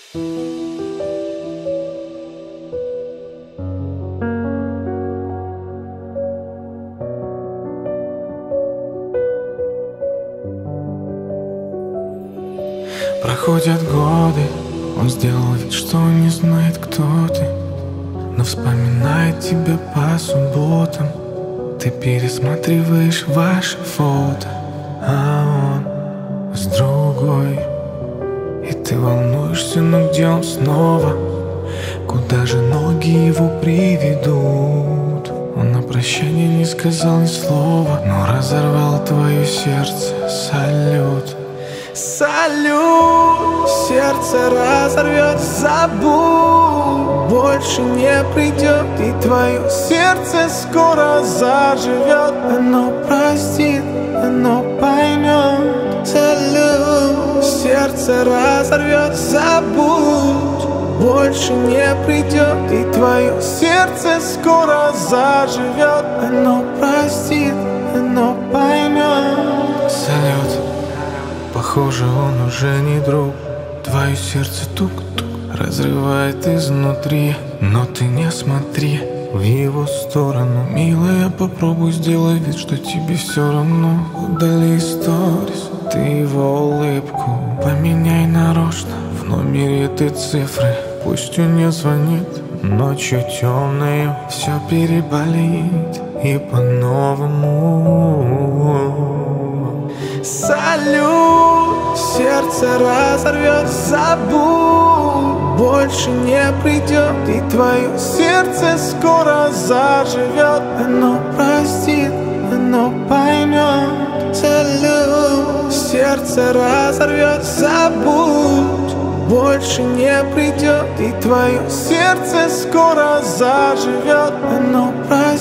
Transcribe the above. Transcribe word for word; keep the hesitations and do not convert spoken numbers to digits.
Проходят годы, он сделал вид, что не знает, кто ты, но вспоминает тебя по субботам. Ты пересматриваешь ваши фото, а он с другой. И ты волнуешься, но где он снова? Куда же ноги его приведут? Он на прощание не сказал ни слова, но разорвал твое сердце. Салют. Салют, сердце разорвет, забудь, больше не придет, и твое сердце скоро заживет. Оно простит, оно поймет. Салют, сердце разорвет, забудь, больше не придет, и твое сердце скоро заживет. Оно простит, оно поймет. Салют. Похоже, он уже не друг. Твое сердце тук-тук разрывает изнутри. Но ты не смотри в его сторону. Милая, попробуй сделай вид, что тебе все равно. Удали сторис, ты его улыбку поменяй нарочно. В номере ты цифры, пусть он не звонит. Ночью темною все переболит и по-новому. Салют, сердце разорвет, забудь, больше не придет, и твое сердце скоро заживет. Оно простит, оно поймет. Салют, сердце разорвет, забудь, больше не придет, и твое сердце скоро заживет. Оно простит.